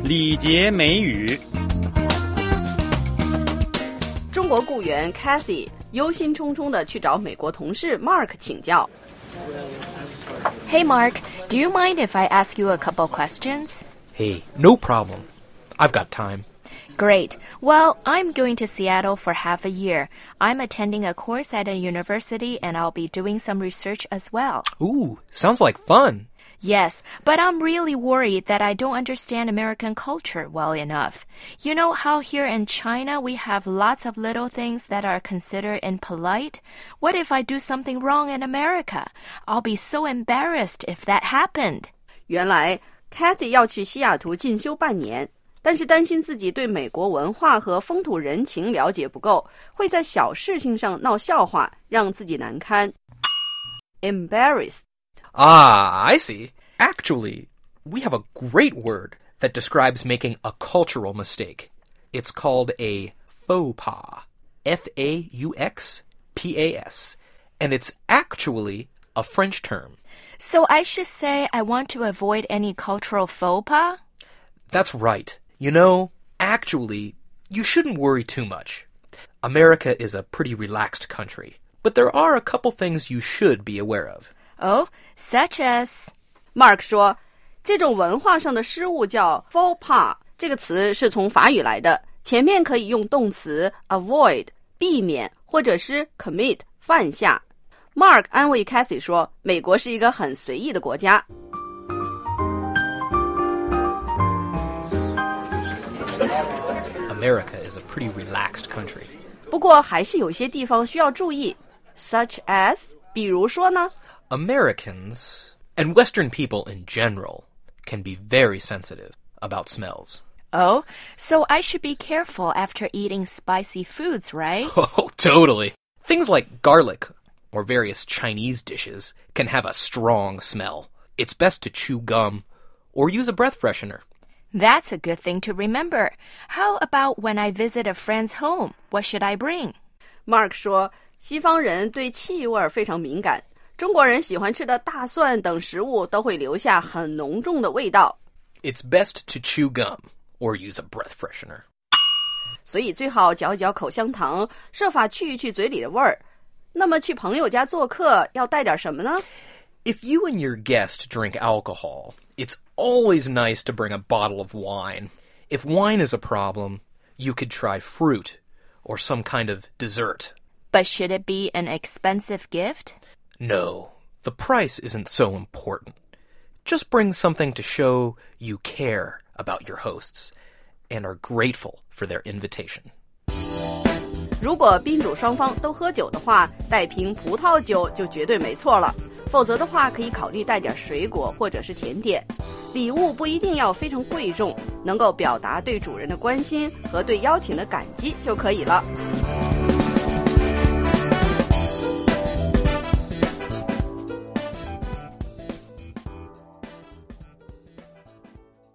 礼节美语。 中国雇员 Kathy 忧心忡忡地去找美国同事 Mark 请教。 Hey Mark, do you mind if I ask you a couple questions? Hey, no problem. I've got time. Great. Well, I'm going to Seattle for half a year. I'm attending a course at a university and I'll be doing some research as well. Ooh, sounds like fun. Yes, but I'm really worried that I don't understand American culture well enough. You know how here in China we have lots of little things that are considered impolite? What if I do something wrong in America? I'll be so embarrassed if that happened. 原来 Kathy 要去西雅图进修半年，但是担心自己对美国文化和风土人情了解不够，会在小事情上闹笑话，让自己难堪。Embarrassed. Ah, I see. Actually, we have a great word that describes making a cultural mistake. It's called a faux pas. F-A-U-X-P-A-S. And it's actually a French term. So I should say I want to avoid any cultural faux pas? That's right. You know, actually, you shouldn't worry too much. America is a pretty relaxed country, but there are a couple things you should be aware of. Oh, such as? Mark 说，这种文化上的失误叫 faux pas， 这个词是从法语来的，前面可以用动词 avoid 避免，或者是 commit 犯下。Mark 安慰 Kathy 说，美国是一个很随意的国家。 America is a pretty relaxed country. 不过还是有些地方需要注意 ，such as 比如说呢 Americans and Western people in general can be very sensitive about smells. Oh, so I should be careful after eating spicy foods, right? Oh, totally. Things like garlic or various Chinese dishes can have a strong smell. It's best to chew gum or use a breath freshener. That's a good thing to remember. How about when I visit a friend's home? What should I bring? Mark 说，西方人对气味非常敏感，中国人喜欢吃的大蒜等食物都会留下很浓重的味道。 It's best to chew gum or use a breath freshener. 所以最好嚼一嚼口香糖，设法去一去嘴里的味儿。那么去朋友家做客要带点什么呢？ If you and your guest drink alcohol, it's always nice to bring a bottle of wine. If wine is a problem, you could try fruit or some kind of dessert. But should it be an expensive gift? No, the price isn't so important. Just bring something to show you care about your hosts and are grateful for their invitation. 如果宾主双方都喝酒的话，带瓶葡萄酒就绝对没错了。否则的话，可以考虑带点水果或者是甜点。礼物不一定要非常贵重，能够表达对主人的关心和对邀请的感激就可以了。